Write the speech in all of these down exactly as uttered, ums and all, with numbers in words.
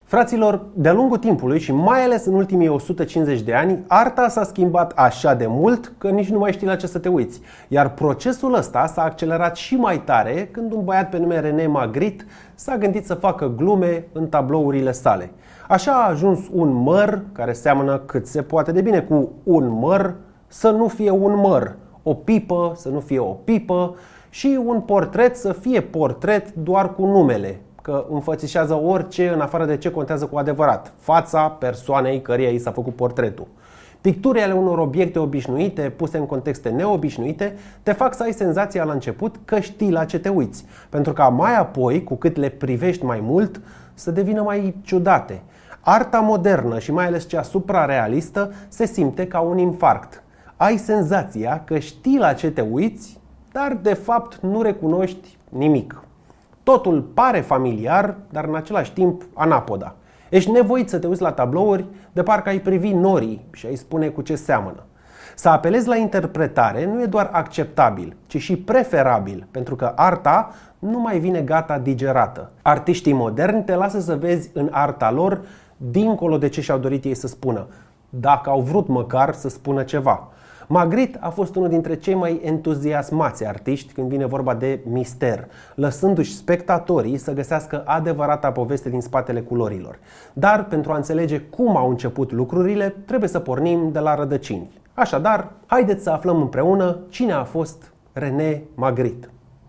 Fraților, de-a lungul timpului și mai ales în ultimii o sută cincizeci de ani, arta s-a schimbat așa de mult că nici nu mai știi la ce să te uiți. Iar procesul ăsta s-a accelerat și mai tare când un băiat pe nume René Magritte s-a gândit să facă glume în tablourile sale. Așa a ajuns un măr care seamănă cât se poate de bine cu un măr să nu fie un măr, o pipă să nu fie o pipă și un portret să fie portret doar cu numele, că înfățișează orice în afară de ce contează cu adevărat, fața persoanei căreia i s-a făcut portretul. Picturile ale unor obiecte obișnuite, puse în contexte neobișnuite, te fac să ai senzația la început că știi la ce te uiți, pentru ca mai apoi, cu cât le privești mai mult, să devină mai ciudate. Arta modernă și mai ales cea suprarealistă se simte ca un infarct. Ai senzația că știi la ce te uiți, dar de fapt nu recunoști nimic. Totul pare familiar, dar în același timp anapoda. Ești nevoit să te uiți la tablouri de parcă ai privi norii și ai spune cu ce seamănă. Să apelezi la interpretare nu e doar acceptabil, ci și preferabil, pentru că arta nu mai vine gata digerată. Artiștii moderni te lasă să vezi în arta lor dincolo de ce și-au dorit ei să spună, dacă au vrut măcar să spună ceva. Magritte a fost unul dintre cei mai entuziasmați artiști când vine vorba de mister, lăsându-și spectatorii să găsească adevărata poveste din spatele culorilor. Dar pentru a înțelege cum au început lucrurile, trebuie să pornim de la rădăcini. Așadar, haideți să aflăm împreună cine a fost René Magritte.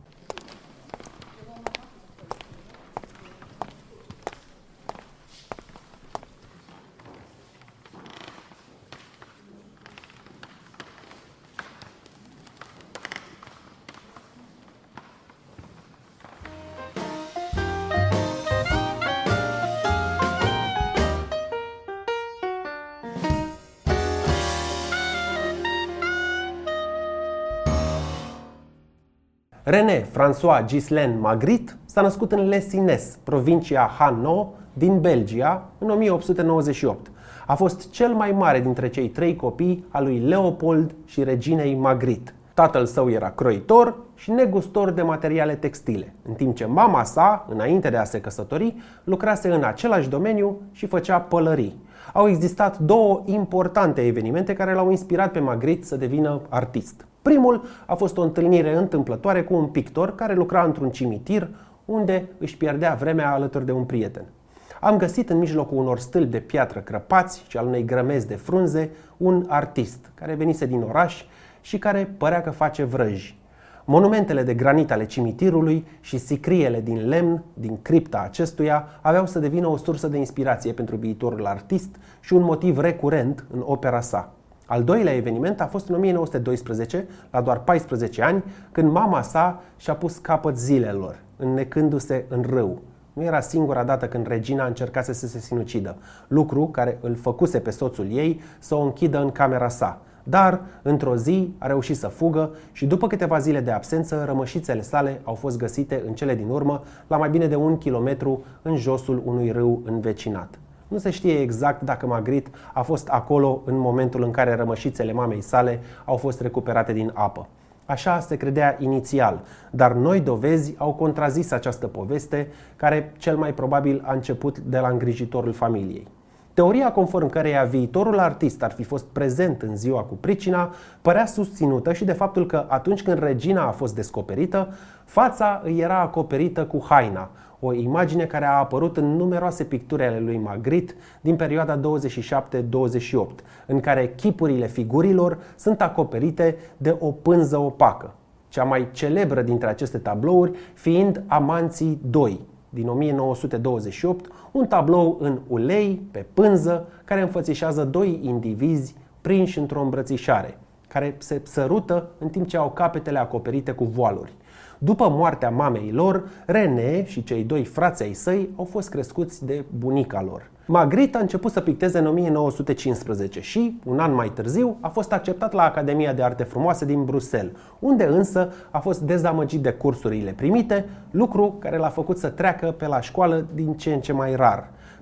René François Ghislain Magritte s-a născut în Les Innes, provincia Hainaut din Belgia, în o mie opt sute nouăzeci și opt. A fost cel mai mare dintre cei trei copii al lui Leopold și reginei Magritte. Tatăl său era croitor și negustor de materiale textile, în timp ce mama sa, înainte de a se căsători, lucrase în același domeniu și făcea pălării. Au existat două importante evenimente care l-au inspirat pe Magritte să devină artist. Primul a fost o întâlnire întâmplătoare cu un pictor care lucra într-un cimitir unde își pierdea vremea alături de un prieten. Am găsit în mijlocul unor stâlpi de piatră crăpați și al unei grămezi de frunze un artist care venise din oraș și care părea că face vrăji. Monumentele de granit ale cimitirului și sicriele din lemn din cripta acestuia aveau să devină o sursă de inspirație pentru viitorul artist și un motiv recurent în opera sa. Al doilea eveniment a fost în o mie nouă sute doisprezece, la doar paisprezece ani, când mama sa și-a pus capăt zilelor, înnecându-se în râu. Nu era singura dată când regina încercase să se sinucidă, lucru care îl făcuse pe soțul ei să o închidă în camera sa. Dar, într-o zi, a reușit să fugă și după câteva zile de absență, rămășițele sale au fost găsite în cele din urmă, la mai bine de un kilometru în josul unui râu învecinat. Nu se știe exact dacă Magritte a fost acolo în momentul în care rămășițele mamei sale au fost recuperate din apă. Așa se credea inițial, dar noi dovezi au contrazis această poveste, care cel mai probabil a început de la îngrijitorul familiei. Teoria conform căreia viitorul artist ar fi fost prezent în ziua cu pricina părea susținută și de faptul că atunci când regina a fost descoperită, fața îi era acoperită cu haina, o imagine care a apărut în numeroase picturi ale lui Magritte din perioada douăzeci și șapte douăzeci și opt, în care chipurile figurilor sunt acoperite de o pânză opacă. Cea mai celebră dintre aceste tablouri fiind Amanții doi, din o mie nouă sute douăzeci și opt, un tablou în ulei, pe pânză, care înfățișează doi indivizi prinși într-o îmbrățișare, care se sărută în timp ce au capetele acoperite cu voaluri. După moartea mamei lor, René și cei doi frați ai săi au fost crescuți de bunica lor. Magritte a început să picteze în o mie nouă sute cincisprezece și, un an mai târziu, a fost acceptat la Academia de Arte Frumoase din Bruxelles, unde însă a fost dezamăgit de cursurile primite, lucru care l-a făcut să treacă pe la școală din ce în ce mai rar.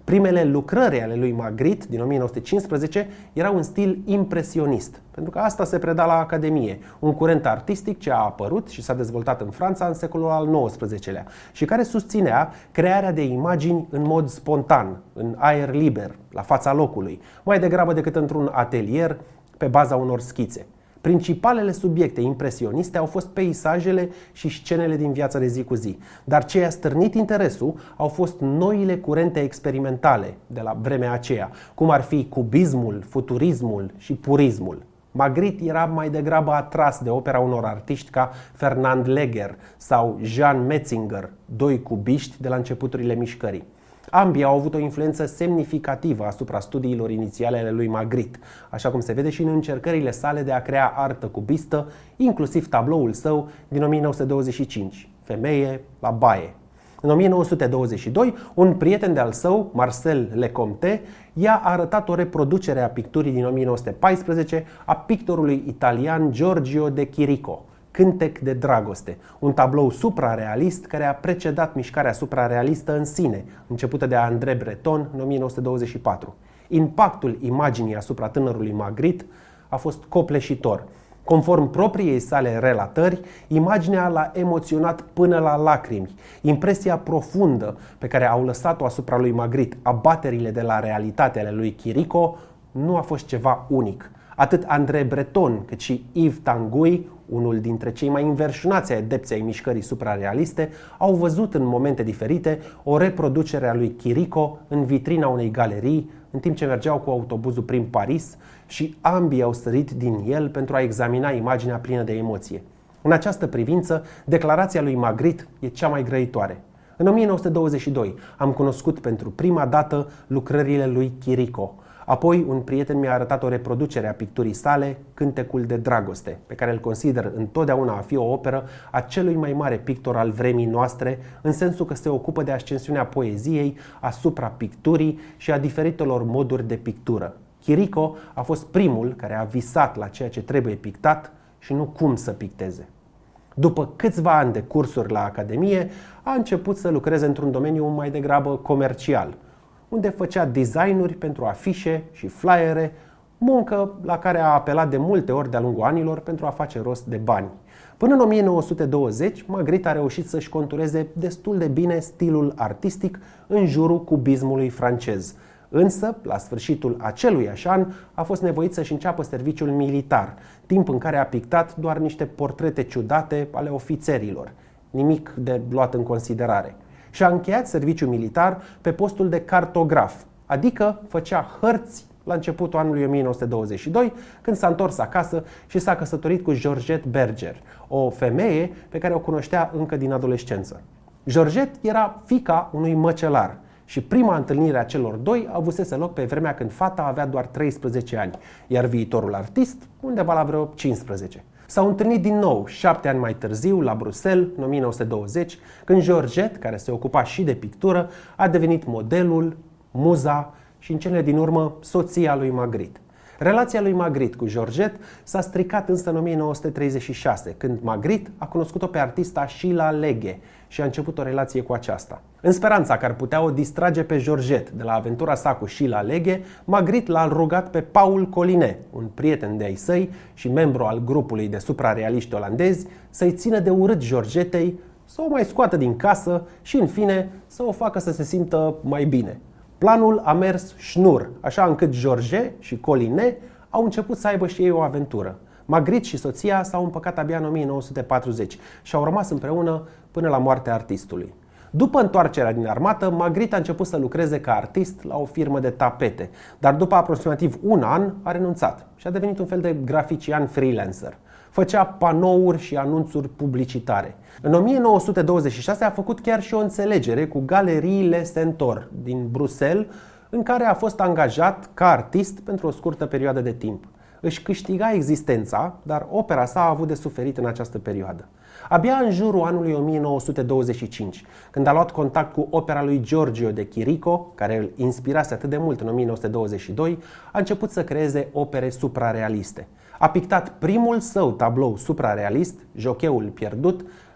Primele lucrări ale lui Magritte din o mie nouă sute cincisprezece erau în stil impresionist, pentru că asta se preda la Academie, un curent artistic ce a apărut și s-a dezvoltat în Franța în secolul al nouăsprezecelea și care susținea crearea de imagini în mod spontan, în aer liber, la fața locului, mai degrabă decât într-un atelier pe baza unor schițe. Principalele subiecte impresioniste au fost peisajele și scenele din viața de zi cu zi, dar ce a stârnit interesul au fost noile curente experimentale de la vremea aceea, cum ar fi cubismul, futurismul și purismul. Magritte era mai degrabă atras de opera unor artiști ca Fernand Léger sau Jean Metzinger, doi cubiști de la începuturile mișcării. Ambii au avut o influență semnificativă asupra studiilor inițiale ale lui Magritte, așa cum se vede și în încercările sale de a crea artă cubistă, inclusiv tabloul său din o mie nouă sute douăzeci și cinci, Femeie la baie. În o mie nouă sute douăzeci și doi, un prieten de-al său, Marcel Lecomte, i-a arătat o reproducere a picturii din o mie nouă sute paisprezece a pictorului italian Giorgio de Chirico, Cântec de dragoste, un tablou suprarealist care a precedat mișcarea suprarealistă în sine, începută de André Breton în o mie nouă sute douăzeci și patru. Impactul imaginii asupra tânărului Magritte a fost copleșitor. Conform propriei sale relatări, imaginea l-a emoționat până la lacrimi. Impresia profundă pe care au lăsat-o asupra lui Magritte abaterile de la realitate ale lui Chirico nu a fost ceva unic. Atât André Breton cât și Yves Tanguy, unul dintre cei mai înverșunați adepți ai mișcării suprarealiste, au văzut în momente diferite o reproducere a lui Chirico în vitrina unei galerii, în timp ce mergeau cu autobuzul prin Paris, și ambii au sărit din el pentru a examina imaginea plină de emoție. În această privință, declarația lui Magritte e cea mai grăitoare. În o mie nouă sute douăzeci și doi am cunoscut pentru prima dată lucrările lui Chirico. Apoi, un prieten mi-a arătat o reproducere a picturii sale, Cântecul de dragoste, pe care îl consider întotdeauna a fi o operă a celui mai mare pictor al vremii noastre, în sensul că se ocupă de ascensiunea poeziei asupra picturii și a diferitelor moduri de pictură. Chirico a fost primul care a visat la ceea ce trebuie pictat și nu cum să picteze. După câțiva ani de cursuri la Academie, a început să lucreze într-un domeniu mai degrabă comercial, unde făcea designuri pentru afișe și flyere, muncă la care a apelat de multe ori de-a lungul anilor pentru a face rost de bani. Până în o mie nouă sute douăzeci, Magritte a reușit să-și contureze destul de bine stilul artistic în jurul cubismului francez. Însă, la sfârșitul aceluiași an, a fost nevoit să-și înceapă serviciul militar, timp în care a pictat doar niște portrete ciudate ale ofițerilor, nimic de luat în considerare. Și a încheiat serviciul militar pe postul de cartograf, adică făcea hărți la începutul anului o mie nouă sute douăzeci și doi, când s-a întors acasă și s-a căsătorit cu Georgette Berger, o femeie pe care o cunoștea încă din adolescență. Georgette era fiica unui măcelar și prima întâlnire a celor doi avusese loc pe vremea când fata avea doar treisprezece ani, iar viitorul artist undeva la vreo cincisprezece. S-au întâlnit din nou șapte ani mai târziu la Bruxelles, în o mie nouă sute douăzeci, când Georgette, care se ocupa și de pictură, a devenit modelul, muza și în cele din urmă soția lui Magritte. Relația lui Magritte cu Georgette s-a stricat însă în o mie nouă sute treizeci și șase, când Magritte a cunoscut-o pe artista Sheila Legge și a început o relație cu aceasta. În speranța că ar putea o distrage pe Georgette de la aventura sa cu Sheila Legge, Magritte l-a rugat pe Paul Collinet, un prieten de ai săi și membru al grupului de suprarealiști olandezi, să-i țină de urât Georgettei, să o mai scoată din casă și, în fine, să o facă să se simtă mai bine. Planul a mers șnur, așa încât George și Collinet au început să aibă și ei o aventură. Magritte și soția s-au împăcat abia în o mie nouă sute patruzeci și au rămas împreună până la moartea artistului. După întoarcerea din armată, Magritte a început să lucreze ca artist la o firmă de tapete, dar după aproximativ un an a renunțat și a devenit un fel de grafician freelancer. Făcea panouri și anunțuri publicitare. În o mie nouă sute douăzeci și șase a făcut chiar și o înțelegere cu Galeriile Centaur din Bruxelles, în care a fost angajat ca artist pentru o scurtă perioadă de timp. Își câștiga existența, dar opera sa a avut de suferit în această perioadă. Abia în jurul anului o mie nouă sute douăzeci și cinci, când a luat contact cu opera lui Giorgio de Chirico, care îl inspirase atât de mult în o mie nouă sute douăzeci și doi, a început să creeze opere suprarealiste. A pictat primul său tablou suprarealist, Jocheul pierdut,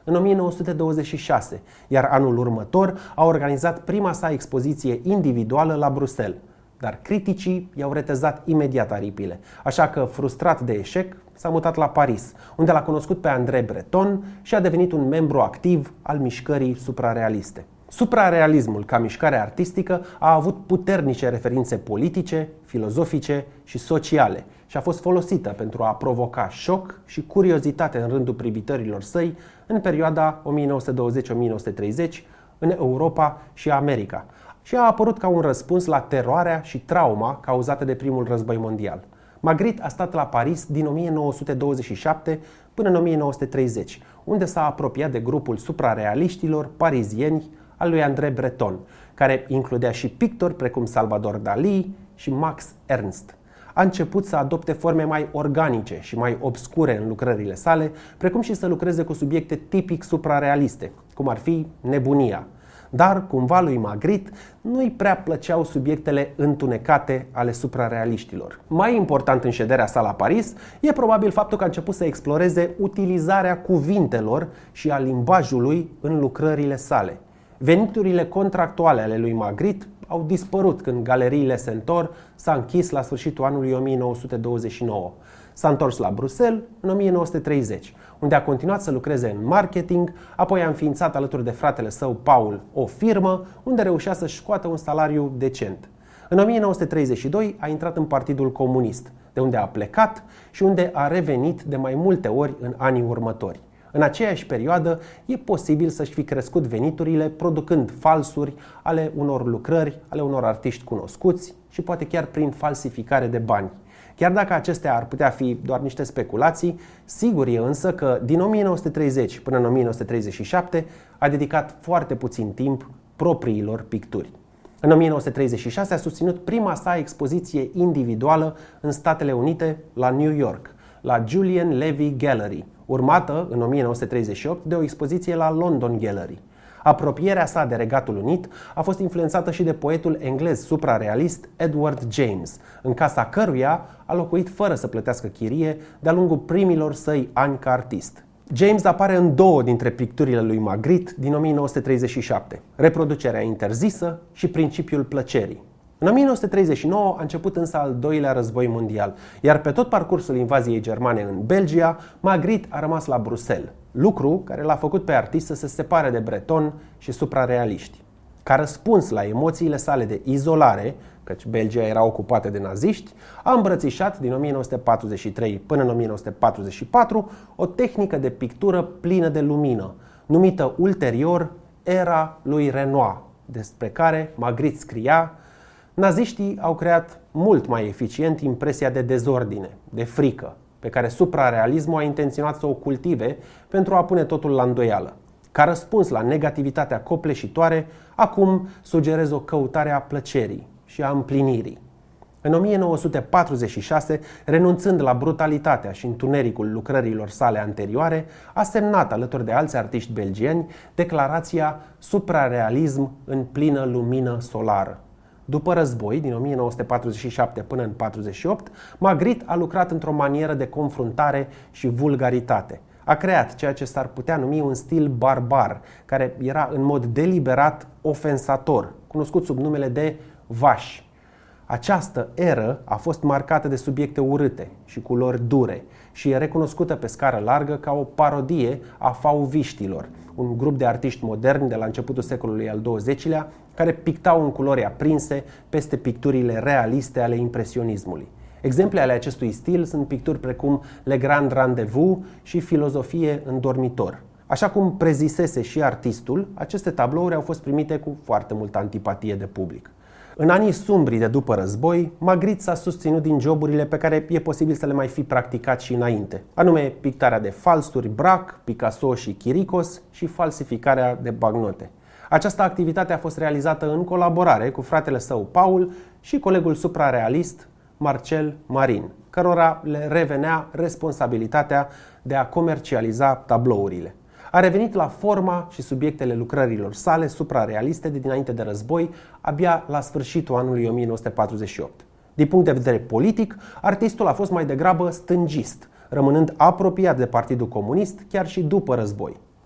în o mie nouă sute douăzeci și șase, iar anul următor a organizat prima sa expoziție individuală la Bruxelles. Dar criticii i-au retezat imediat aripile, așa că, frustrat de eșec, s-a mutat la Paris, unde l-a cunoscut pe André Breton și a devenit un membru activ al mișcării suprarealiste. Suprarealismul, ca mișcare artistică, a avut puternice referințe politice, filozofice și sociale și a fost folosită pentru a provoca șoc și curiozitate în rândul privitorilor săi în perioada o mie nouă sute douăzeci - o mie nouă sute treizeci în Europa și America și a apărut ca un răspuns la teroarea și trauma cauzate de primul război mondial. Magritte a stat la Paris din o mie nouă sute douăzeci și șapte până în o mie nouă sute treizeci, unde s-a apropiat de grupul suprarealiștilor parizieni al lui André Breton, care includea și pictori precum Salvador Dalí și Max Ernst. A început să adopte forme mai organice și mai obscure în lucrările sale, precum și să lucreze cu subiecte tipic suprarealiste, cum ar fi nebunia. Dar, cumva, lui Magritte nu-i prea plăceau subiectele întunecate ale suprarealiștilor. Mai important în șederea sa la Paris e probabil faptul că a început să exploreze utilizarea cuvintelor și a limbajului în lucrările sale. Veniturile contractuale ale lui Magritte au dispărut când galeriile Centaur s-a închis la sfârșitul anului o mie nouă sute douăzeci și nouă. S-a întors la Bruxelles în o mie nouă sute treizeci, unde a continuat să lucreze în marketing, apoi a înființat alături de fratele său Paul o firmă unde reușea să-și scoată un salariu decent. În o mie nouă sute treizeci și doi a intrat în Partidul Comunist, de unde a plecat și unde a revenit de mai multe ori în anii următori. În aceeași perioadă e posibil să-și fi crescut veniturile producând falsuri ale unor lucrări, ale unor artiști cunoscuți și poate chiar prin falsificare de bani. Chiar dacă acestea ar putea fi doar niște speculații, sigur e însă că din o mie nouă sute treizeci până în o mie nouă sute treizeci și șapte a dedicat foarte puțin timp propriilor picturi. În o mie nouă sute treizeci și șase a susținut prima sa expoziție individuală în Statele Unite, la New York, la Julian Levy Gallery, urmată în o mie nouă sute treizeci și opt de o expoziție la London Gallery. Apropierea sa de Regatul Unit a fost influențată și de poetul englez suprarealist Edward James, în casa căruia a locuit fără să plătească chirie de-a lungul primilor săi ani ca artist. James apare în două dintre picturile lui Magritte din o mie nouă sute treizeci și șapte, Reproducerea interzisă și Principiul plăcerii. În o mie nouă sute treizeci și nouă a început însă al doilea război mondial, iar pe tot parcursul invaziei germane în Belgia, Magritte a rămas la Bruxelles, lucru care l-a făcut pe artist să se separe de Breton și suprarealiști. Ca răspuns la emoțiile sale de izolare, căci Belgia era ocupată de naziști, a îmbrățișat din o mie nouă sute patruzeci și trei până în o mie nouă sute patruzeci și patru o tehnică de pictură plină de lumină, numită ulterior Era lui Renoir, despre care Magritte scria: naziștii au creat mult mai eficient impresia de dezordine, de frică, pe care suprarealismul a intenționat să o cultive pentru a pune totul la îndoială. Ca răspuns la negativitatea copleșitoare, acum sugerez o căutare a plăcerii și a împlinirii. În o mie nouă sute patruzeci și șase, renunțând la brutalitatea și întunericul lucrărilor sale anterioare, a semnat alături de alți artiști belgieni declarația Suprarealism în plină lumină solară. După război, din o mie nouă sute patruzeci și șapte până în patruzeci și opt, Magritte a lucrat într-o manieră de confruntare și vulgaritate. A creat ceea ce s-ar putea numi un stil barbar, care era în mod deliberat ofensator, cunoscut sub numele de vaș. Această eră a fost marcată de subiecte urâte și culori dure și e recunoscută pe scară largă ca o parodie a fauviștilor, un grup de artiști moderni de la începutul secolului al douăzecilea care pictau în culori aprinse peste picturile realiste ale impresionismului. Exemple ale acestui stil sunt picturi precum Le Grand Rendez-vous și Filozofie în dormitor. Așa cum prezisese și artistul, aceste tablouri au fost primite cu foarte multă antipatie de public. În anii sumbri de după război, Magritte s-a susținut din joburile pe care e posibil să le mai fi practicat și înainte, anume pictarea de falsuri Braque, Picasso și Chiricos și falsificarea de bagnote. Această activitate a fost realizată în colaborare cu fratele său Paul și colegul suprarealist Marcel Marin, cărora le revenea responsabilitatea de a comercializa tablourile. A revenit la forma și subiectele lucrărilor sale suprarealiste de dinainte de război, abia la sfârșitul anului o mie nouă sute patruzeci și opt. Din punct de vedere politic, artistul a fost mai degrabă stângist, rămânând apropiat de Partidul Comunist chiar și după război.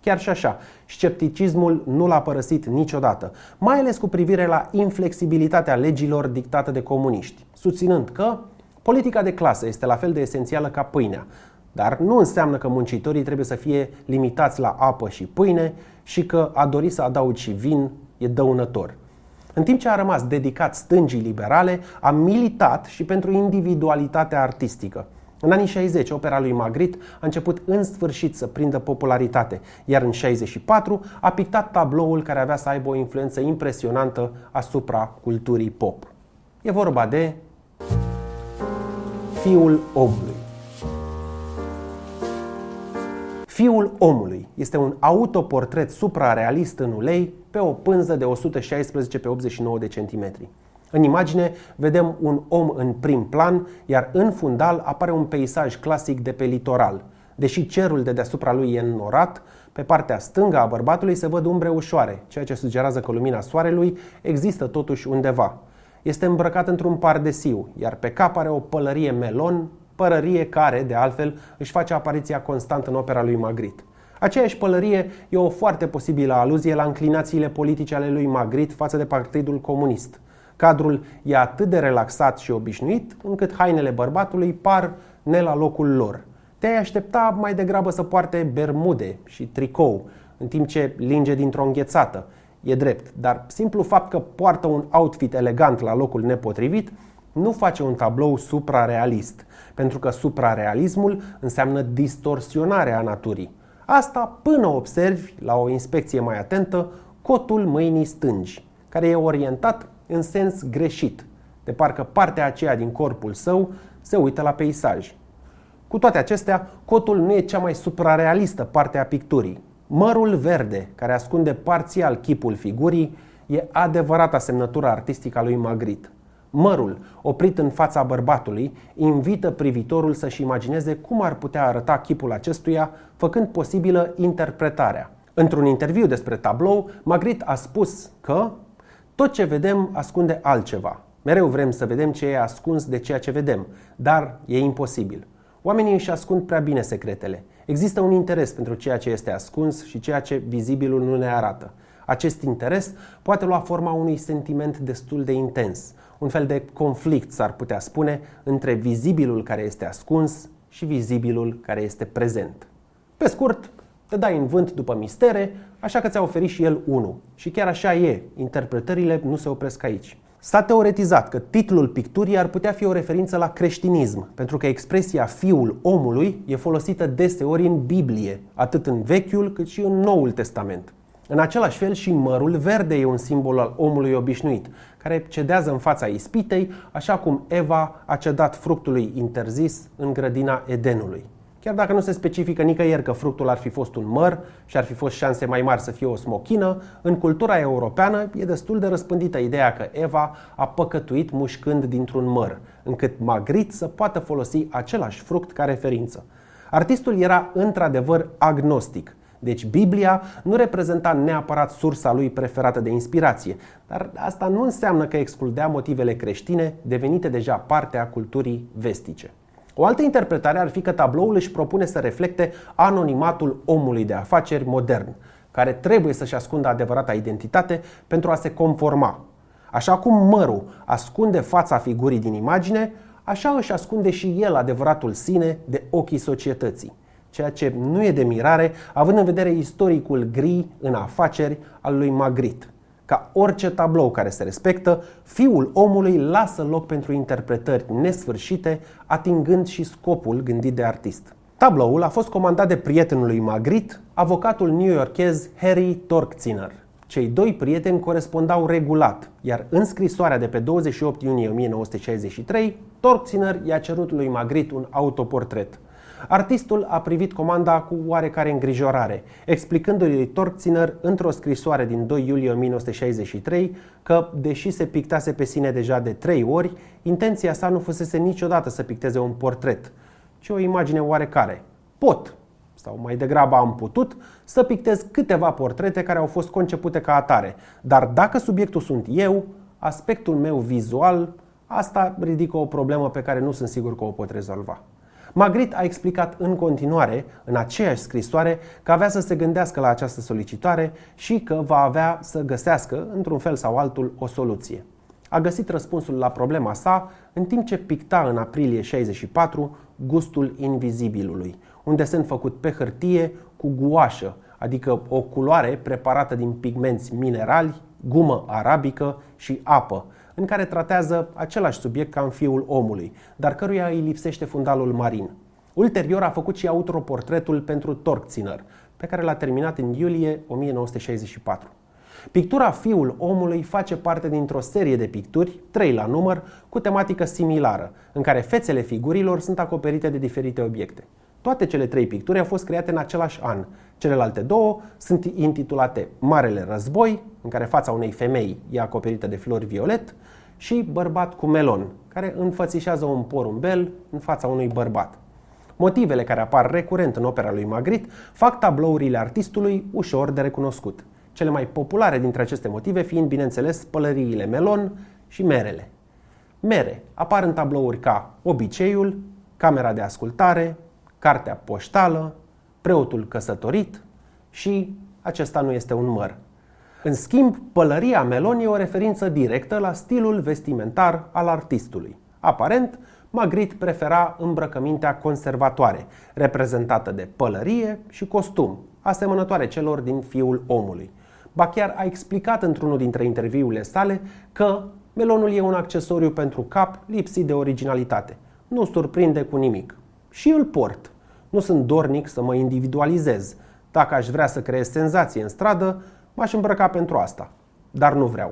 Chiar și așa, scepticismul nu l-a părăsit niciodată, mai ales cu privire la inflexibilitatea legilor dictate de comuniști, susținând că politica de clasă este la fel de esențială ca pâinea, dar nu înseamnă că muncitorii trebuie să fie limitați la apă și pâine și că a dori să adaugi și vin e dăunător. În timp ce a rămas dedicat stângii liberale, a militat și pentru individualitatea artistică. În anii șaizeci, opera lui Magritte a început în sfârșit să prindă popularitate, iar în șaizeci și patru a pictat tabloul care avea să aibă o influență impresionantă asupra culturii pop. E vorba de Fiul omului. Fiul omului este un autoportret suprarealist în ulei pe o pânză de o sută șaisprezece pe optzeci și nouă de centimetri. În imagine vedem un om în prim plan, iar în fundal apare un peisaj clasic de pe litoral. Deși cerul de deasupra lui e înnorat, pe partea stângă a bărbatului se văd umbre ușoare, ceea ce sugerează că lumina soarelui există totuși undeva. Este îmbrăcat într-un pardesiu, iar pe cap are o pălărie melon, pălărie care, de altfel, își face apariția constant în opera lui Magritte. Aceeași pălărie e o foarte posibilă aluzie la înclinațiile politice ale lui Magritte față de Partidul Comunist. Cadrul e atât de relaxat și obișnuit, încât hainele bărbatului par ne la locul lor. Te-ai aștepta mai degrabă să poarte bermude și tricou, în timp ce linge dintr-o înghețată. E drept, dar simplu fapt că poartă un outfit elegant la locul nepotrivit nu face un tablou suprarealist, pentru că suprarealismul înseamnă distorsionarea naturii. Asta până observi, la o inspecție mai atentă, cotul mâinii stângi, care e orientat în sens greșit, de parcă partea aceea din corpul său se uită la peisaj. Cu toate acestea, cotul nu e cea mai suprarealistă parte a picturii. Mărul verde, care ascunde parțial chipul figurii, e adevărata semnătură artistică a lui Magritte. Mărul, oprit în fața bărbatului, invită privitorul să-și imagineze cum ar putea arăta chipul acestuia, făcând posibilă interpretarea. Într-un interviu despre tablou, Magritte a spus că tot ce vedem ascunde altceva. Mereu vrem să vedem ce e ascuns de ceea ce vedem, dar e imposibil. Oamenii își ascund prea bine secretele. Există un interes pentru ceea ce este ascuns și ceea ce vizibilul nu ne arată. Acest interes poate lua forma unui sentiment destul de intens, un fel de conflict, s-ar putea spune, între vizibilul care este ascuns și vizibilul care este prezent. Pe scurt, te dai în vânt după mistere, așa că ți-a oferit și el unul. Și chiar așa e, interpretările nu se opresc aici. S-a teoretizat că titlul picturii ar putea fi o referință la creștinism, pentru că expresia Fiul omului e folosită deseori în Biblie, atât în Vechiul cât și în Noul Testament. În același fel și mărul verde e un simbol al omului obișnuit, care cedează în fața ispitei, așa cum Eva a cedat fructului interzis în grădina Edenului. Chiar dacă nu se specifică nicăieri că fructul ar fi fost un măr și ar fi fost șanse mai mari să fie o smochină, în cultura europeană e destul de răspândită ideea că Eva a păcătuit mușcând dintr-un măr, încât Magritte să poată folosi același fruct ca referință. Artistul era într-adevăr agnostic, deci Biblia nu reprezenta neapărat sursa lui preferată de inspirație, dar asta nu înseamnă că excludea motivele creștine devenite deja parte a culturii vestice. O altă interpretare ar fi că tabloul își propune să reflecte anonimatul omului de afaceri modern, care trebuie să-și ascundă adevărata identitate pentru a se conforma. Așa cum mărul ascunde fața figurii din imagine, așa își ascunde și el adevăratul sine de ochii societății, ceea ce nu e de mirare, având în vedere istoricul gri în afaceri al lui Magritte. Ca orice tablou care se respectă, Fiul omului lasă loc pentru interpretări nesfârșite, atingând și scopul gândit de artist. Tabloul a fost comandat de prietenul lui Magritte, avocatul newyorkez Harry Torkziner. Cei doi prieteni corespondau regulat, iar în scrisoarea de pe douăzeci și opt iunie o mie nouă sute șaizeci și trei, Torkziner i-a cerut lui Magritte un autoportret. Artistul a privit comanda cu oarecare îngrijorare, explicându-i lui Torkziner într-o scrisoare din doi iulie o mie nouă sute șaizeci și trei că, deși se pictase pe sine deja de trei ori, intenția sa nu fusese niciodată să picteze un portret, ci o imagine oarecare. Pot, sau mai degrabă am putut, să pictez câteva portrete care au fost concepute ca atare, dar dacă subiectul sunt eu, aspectul meu vizual, asta ridică o problemă pe care nu sunt sigur că o pot rezolva. Magritte a explicat în continuare, în aceeași scrisoare, că avea să se gândească la această solicitare și că va avea să găsească, într-un fel sau altul, o soluție. A găsit răspunsul la problema sa în timp ce picta în aprilie șaizeci și patru Gustul invizibilului, un desen făcut pe hârtie cu guașă, adică o culoare preparată din pigmenți minerali, gumă arabică și apă, în care tratează același subiect ca în Fiul omului, dar căruia îi lipsește fundalul marin. Ulterior a făcut și autoportretul pentru Torkziner, pe care l-a terminat în iulie o mie nouă sute șaizeci și patru. Pictura Fiul omului face parte dintr-o serie de picturi, trei la număr, cu tematică similară, în care fețele figurilor sunt acoperite de diferite obiecte. Toate cele trei picturi au fost create în același an. Celelalte două sunt intitulate Marele Război, în care fața unei femei e acoperită de flori violet, și Bărbat cu melon, care înfățișează un porumbel în fața unui bărbat. Motivele care apar recurent în opera lui Magritte fac tablourile artistului ușor de recunoscut. Cele mai populare dintre aceste motive fiind, bineînțeles, pălăriile melon și merele. Mere apar în tablouri ca Obiceiul, Camera de ascultare, Cartea poștală, Preotul căsătorit și Acesta nu este un măr. În schimb, pălăria melon e o referință directă la stilul vestimentar al artistului. Aparent, Magritte prefera îmbrăcămintea conservatoare, reprezentată de pălărie și costum, asemănătoare celor din Fiul omului. Ba chiar a explicat într-unul dintre interviurile sale că melonul e un accesoriu pentru cap lipsit de originalitate. Nu surprinde cu nimic. Și îl port. Nu sunt dornic să mă individualizez. Dacă aș vrea să creez senzație în stradă, m-aș îmbrăca pentru asta. Dar nu vreau.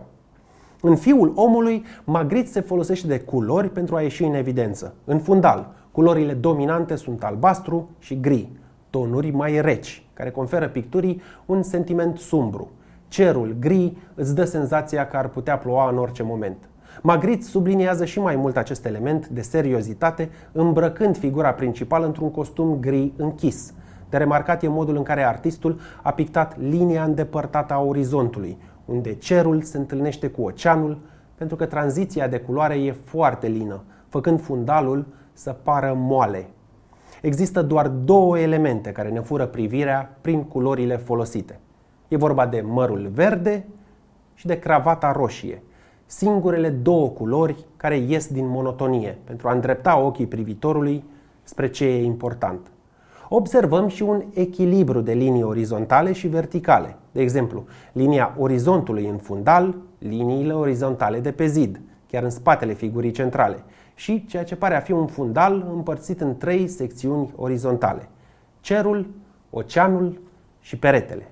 În Fiul omului, Magritte se folosește de culori pentru a ieși în evidență. În fundal, culorile dominante sunt albastru și gri, tonuri mai reci, care conferă picturii un sentiment sumbru. Cerul gri îți dă senzația că ar putea ploua în orice moment. Magritte subliniază și mai mult acest element de seriozitate, îmbrăcând figura principală într-un costum gri închis. De remarcat e modul în care artistul a pictat linia îndepărtată a orizontului, unde cerul se întâlnește cu oceanul, pentru că tranziția de culoare e foarte lină, făcând fundalul să pară moale. Există doar două elemente care ne fură privirea prin culorile folosite. E vorba de mărul verde și de cravata roșie, singurele două culori care ies din monotonie pentru a îndrepta ochii privitorului spre ce e important. Observăm și un echilibru de linii orizontale și verticale. De exemplu, linia orizontului în fundal, liniile orizontale de pe zid, chiar în spatele figurii centrale, și ceea ce pare a fi un fundal împărțit în trei secțiuni orizontale: cerul, oceanul și peretele.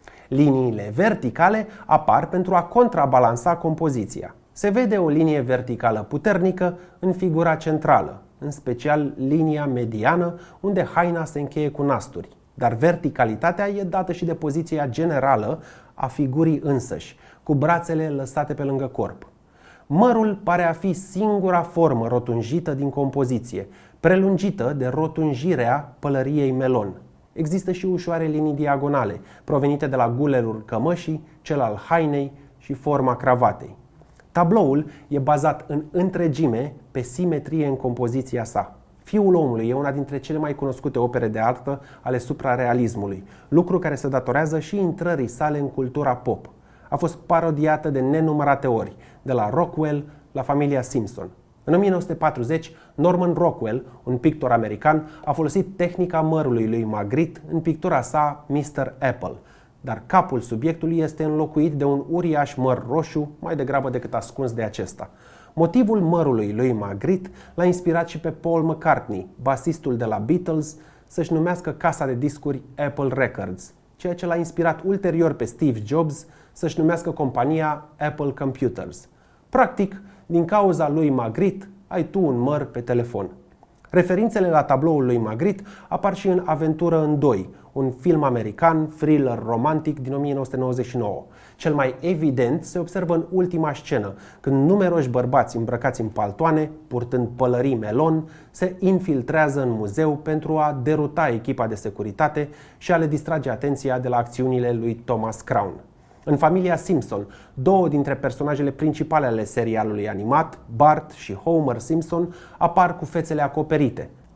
Liniile verticale apar pentru a contrabalansa compoziția. Se vede o linie verticală puternică în figura centrală, în special linia mediană, unde haina se încheie cu nasturi. Dar verticalitatea e dată și de poziția generală a figurii însăși, cu brațele lăsate pe lângă corp. Mărul pare a fi singura formă rotunjită din compoziție, prelungită de rotunjirea pălăriei melon. Există și ușoare linii diagonale, provenite de la gulerul cămășii, cel al hainei și forma cravatei. Tabloul e bazat în întregime pe simetrie în compoziția sa. Fiul omului e una dintre cele mai cunoscute opere de artă ale suprarealismului, lucru care se datorează și intrării sale în cultura pop. A fost parodiată de nenumărate ori, de la Rockwell la familia Simpson. În o mie nouă sute patruzeci, Norman Rockwell, un pictor american, a folosit tehnica mărului lui Magritte în pictura sa mister Apple, dar capul subiectului este înlocuit de un uriaș măr roșu, mai degrabă decât ascuns de acesta. Motivul mărului lui Magritte l-a inspirat și pe Paul McCartney, basistul de la Beatles, să-și numească casa de discuri Apple Records, ceea ce l-a inspirat ulterior pe Steve Jobs să-și numească compania Apple Computers. Practic, din cauza lui Magritte, ai tu un măr pe telefon. Referințele la tabloul lui Magritte apar și în Aventură în doi, un film american, thriller romantic din o mie nouă sute nouăzeci și nouă. Cel mai evident se observă în ultima scenă, când numeroși bărbați îmbrăcați în paltoane, purtând pălării melon, se infiltrează în muzeu pentru a deruta echipa de securitate și a le distrage atenția de la acțiunile lui Thomas Crown. În familia Simpson, două dintre personajele principale ale serialului animat, Bart și Homer Simpson, apar cu fețele acoperite.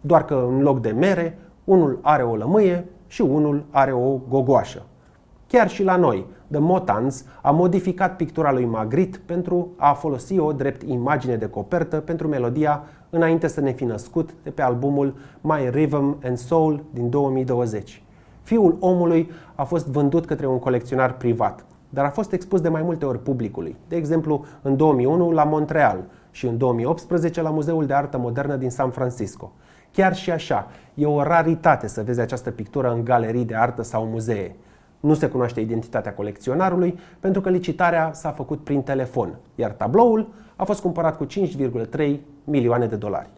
doar că în loc de mere, unul are o lămâie și unul are o gogoașă. Chiar și la noi, The Motans a modificat pictura lui Magritte pentru a folosi-o drept imagine de copertă pentru melodia Înainte să ne fi născut de pe albumul My Rhythm and Soul din două mii douăzeci. Fiul omului a fost vândut către un colecționar privat, dar a fost expus de mai multe ori publicului, de exemplu în două mii unu la Montreal și în două mii optsprezece la Muzeul de Artă Modernă din San Francisco. Chiar și așa, e o raritate să vezi această pictură în galerii de artă sau muzee. Nu se cunoaște identitatea colecționarului pentru că licitarea s-a făcut prin telefon, iar tabloul a fost cumpărat cu cinci virgulă trei milioane de dolari.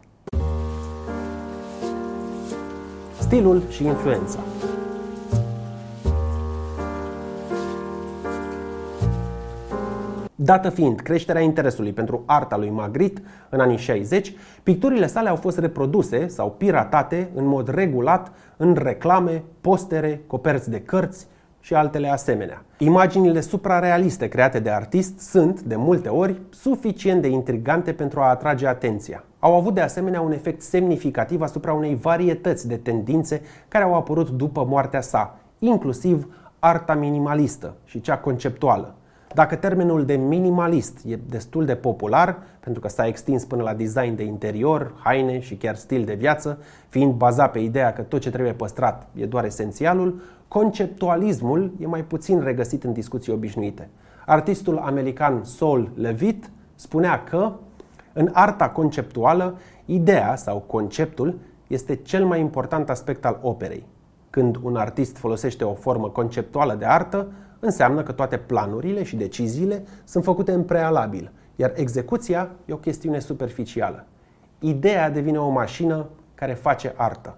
Stilul și influența. Dată fiind creșterea interesului pentru arta lui Magritte în anii șaizeci, picturile sale au fost reproduse sau piratate în mod regulat în reclame, postere, coperți de cărți și altele asemenea. Imaginile suprarealiste create de artist sunt, de multe ori, suficient de intrigante pentru a atrage atenția. Au avut de asemenea un efect semnificativ asupra unei varietăți de tendințe care au apărut după moartea sa, inclusiv arta minimalistă și cea conceptuală. Dacă termenul de minimalist e destul de popular, pentru că s-a extins până la design de interior, haine și chiar stil de viață, fiind bazat pe ideea că tot ce trebuie păstrat e doar esențialul, conceptualismul e mai puțin regăsit în discuții obișnuite. Artistul american Sol Levitt spunea că în arta conceptuală, ideea sau conceptul este cel mai important aspect al operei. Când un artist folosește o formă conceptuală de artă, înseamnă că toate planurile și deciziile sunt făcute în prealabil, iar execuția e o chestiune superficială. Ideea devine o mașină care face artă.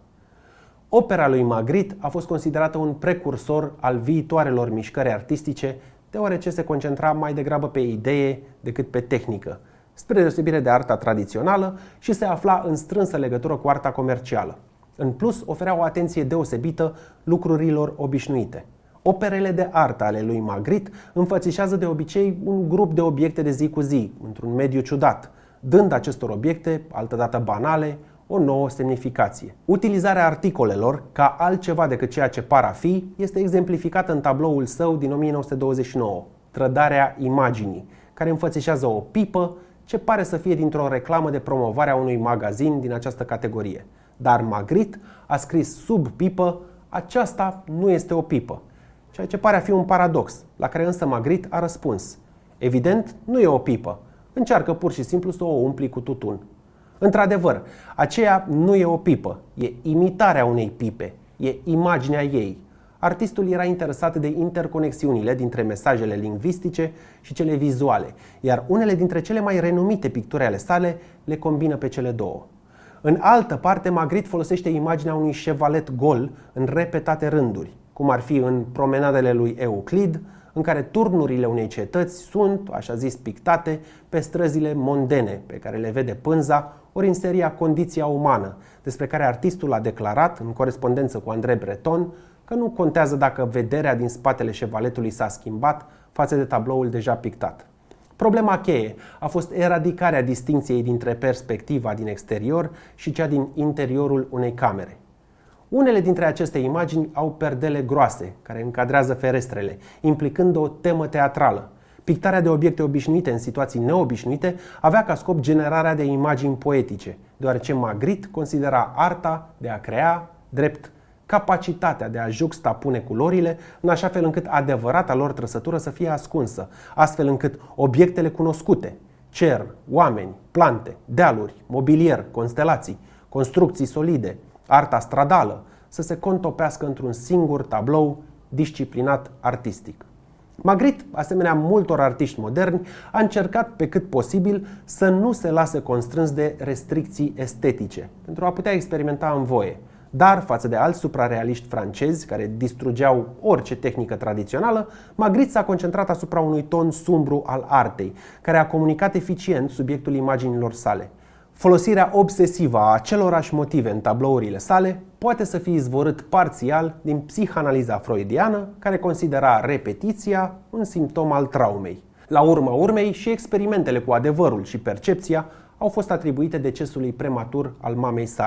Opera lui Magritte a fost considerată un precursor al viitoarelor mișcări artistice, deoarece se concentra mai degrabă pe idee decât pe tehnică, spre deosebire de arta tradițională, și se afla în strânsă legătură cu arta comercială. În plus, oferea o atenție deosebită lucrurilor obișnuite. Operele de artă ale lui Magritte înfățișează de obicei un grup de obiecte de zi cu zi, într-un mediu ciudat, dând acestor obiecte, altădată banale, o nouă semnificație. Utilizarea articolelor ca altceva decât ceea ce par a fi este exemplificată în tabloul său din o mie nouă sute douăzeci și nouă, Trădarea imaginii, care înfățișează o pipă ce pare să fie dintr-o reclamă de promovare a unui magazin din această categorie. Dar Magritte a scris sub pipă: aceasta nu este o pipă, ceea ce pare a fi un paradox, la care însă Magritte a răspuns: evident, nu e o pipă, încearcă pur și simplu să o umpli cu tutun. Într-adevăr, aceea nu e o pipă, e imitarea unei pipe, e imaginea ei. Artistul era interesat de interconexiunile dintre mesajele lingvistice și cele vizuale, iar unele dintre cele mai renumite picturi ale sale le combină pe cele două. În altă parte, Magritte folosește imaginea unui șevalet gol în repetate rânduri, cum ar fi în Promenadele lui Euclid, în care turnurile unei cetăți sunt, așa zis, pictate pe străzile mondene pe care le vede pânza, ori în seria Condiția umană, despre care artistul a declarat, în corespondență cu André Breton, că nu contează dacă vederea din spatele șevaletului s-a schimbat față de tabloul deja pictat. Problema cheie a fost eradicarea distincției dintre perspectiva din exterior și cea din interiorul unei camere. Unele dintre aceste imagini au perdele groase, care încadrează ferestrele, implicând o temă teatrală. Pictarea de obiecte obișnuite în situații neobișnuite avea ca scop generarea de imagini poetice, deoarece Magritte considera arta de a crea drept capacitatea de a juxtapune culorile în așa fel încât adevărata lor trăsătură să fie ascunsă, astfel încât obiectele cunoscute, cer, oameni, plante, dealuri, mobilier, constelații, construcții solide, arta stradală, să se contopească într-un singur tablou disciplinat artistic. Magritte, asemenea multor artiști moderni, a încercat pe cât posibil să nu se lase constrâns de restricții estetice, pentru a putea experimenta în voie. Dar, față de alți suprarealiști francezi care distrugeau orice tehnică tradițională, Magritte s-a concentrat asupra unui ton sumbru al artei, care a comunicat eficient subiectul imaginilor sale. Folosirea obsesivă a acelorași motive în tablourile sale poate să fie izvorât parțial din psihanaliza freudiană, care considera repetiția un simptom al traumei. La urma urmei, și experimentele cu adevărul și percepția au fost atribuite decesului prematur al mamei sale.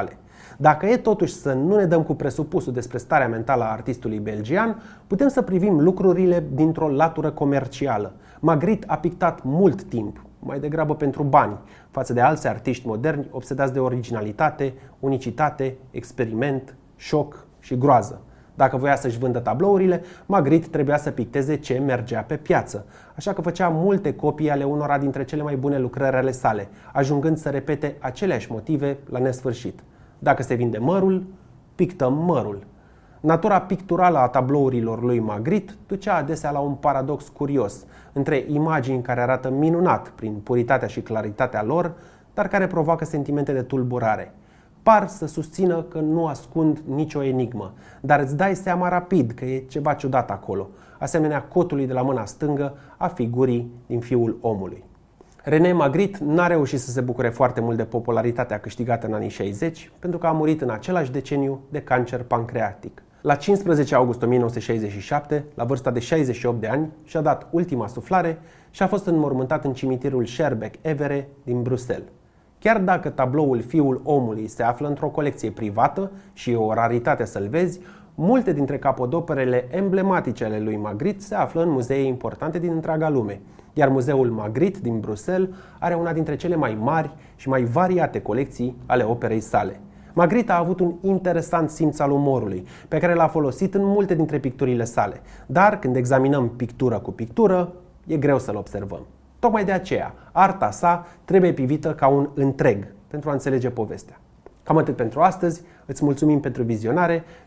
Dacă e totuși să nu ne dăm cu presupusul despre starea mentală a artistului belgian, putem să privim lucrurile dintr-o latură comercială. Magritte a pictat mult timp, mai degrabă pentru bani, față de alți artiști moderni obsedați de originalitate, unicitate, experiment, șoc și groază. Dacă voia să-și vândă tablourile, Magritte trebuia să picteze ce mergea pe piață, așa că făcea multe copii ale unora dintre cele mai bune lucrări ale sale, ajungând să repete aceleași motive la nesfârșit. Dacă se vinde mărul, pictăm mărul. Natura picturală a tablourilor lui Magritte ducea adesea la un paradox curios între imagini care arată minunat prin puritatea și claritatea lor, dar care provoacă sentimente de tulburare. Par să susțină că nu ascund nicio enigmă, dar îți dai seama rapid că e ceva ciudat acolo, asemenea cotului de la mâna stângă a figurii din Fiul omului. René Magritte n-a reușit să se bucure foarte mult de popularitatea câștigată în anii șaizeci, pentru că a murit în același deceniu de cancer pancreatic. La cincisprezece august o mie nouă sute șaizeci și șapte, la vârsta de șaizeci și opt de ani, și-a dat ultima suflare și a fost înmormântat în cimitirul Schaerbeek-Evere din Bruxelles. Chiar dacă tabloul Fiul omului se află într-o colecție privată și e o raritate să-l vezi, multe dintre capodoperele emblematice ale lui Magritte se află în muzee importante din întreaga lume, iar muzeul Magritte din Bruxelles are una dintre cele mai mari și mai variate colecții ale operei sale. Magritte a avut un interesant simț al umorului, pe care l-a folosit în multe dintre picturile sale, dar când examinăm pictură cu pictură, e greu să-l observăm. Tocmai de aceea, arta sa trebuie privită ca un întreg pentru a înțelege povestea. Cam atât pentru astăzi, îți mulțumim pentru vizionare